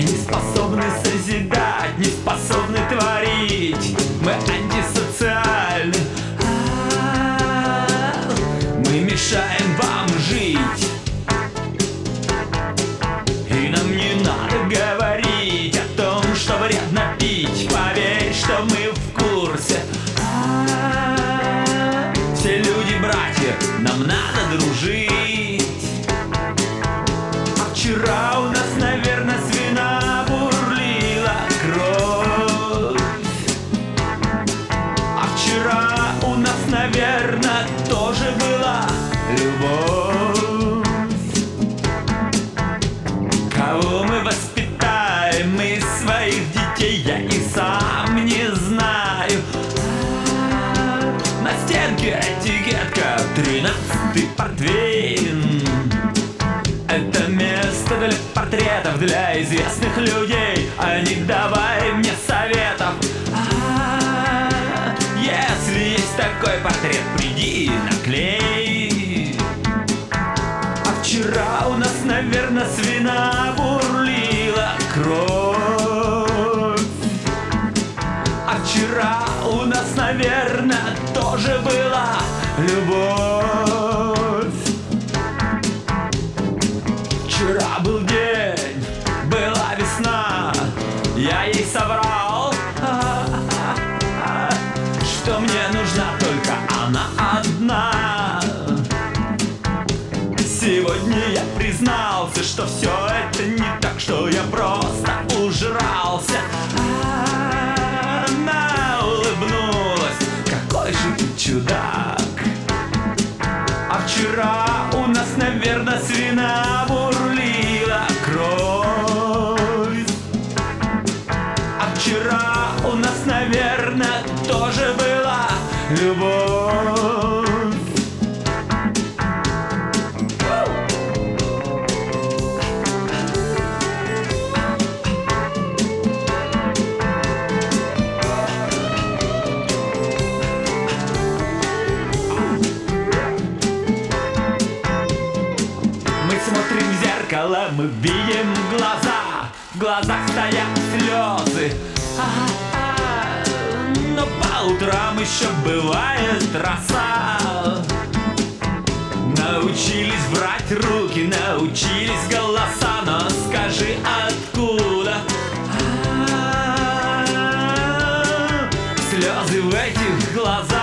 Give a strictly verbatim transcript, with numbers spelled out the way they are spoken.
не способны созидать, не способны творить. Мы антисоциальны, мы мешаем вам жить. И нам не надо говорить о том, что вредно пить. Поверь, что мы в курсе. Все люди братья, нам надо дружить. А вчера у нас, наверное, свина бурлила кровь. А вчера у нас, наверное, тоже была любовь. Кого мы воспитаем из своих детей, я и сам не знаю. На стенке этикетка тринадцатый портвейн. Это место для портретов, для известных людей. А не давай мне советов. А, если есть такой портрет, приди наклей. А вчера у нас, наверное, свина бурлила кровь. А вчера у нас, наверное, тоже была любовь. Вчера был день, была весна. Я ей соврал, что мне нужна только она одна. Сегодня я признался, что все это не так, что я просто ужрался. Она улыбнулась, какой же ты чудак. А вчера у нас, наверное, свина бурлила кровь. А вчера у нас, наверное, тоже была любовь. Смотрим в зеркало, мы видим глаза. В глазах стоят слезы. А-а-а. Но по утрам еще бывает роса. Научились брать руки, научились голоса. Но скажи, откуда А-а-а. Слезы в этих глазах?